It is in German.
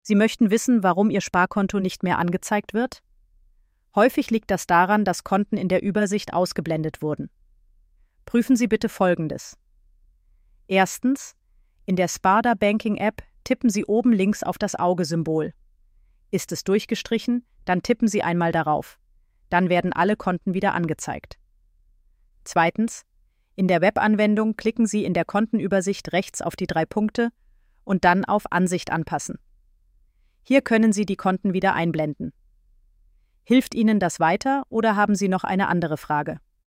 Sie möchten wissen, warum Ihr Sparkonto nicht mehr angezeigt wird? Häufig liegt das daran, dass Konten in der Übersicht ausgeblendet wurden. Prüfen Sie bitte Folgendes. Erstens: In der Sparda Banking App tippen Sie oben links auf das Auge-Symbol. Ist es durchgestrichen, dann tippen Sie einmal darauf. Dann werden alle Konten wieder angezeigt. Zweitens: In der Webanwendung klicken Sie in der Kontenübersicht rechts auf die 3 Punkte und dann auf Ansicht anpassen. Hier können Sie die Konten wieder einblenden. Hilft Ihnen das weiter oder haben Sie noch eine andere Frage?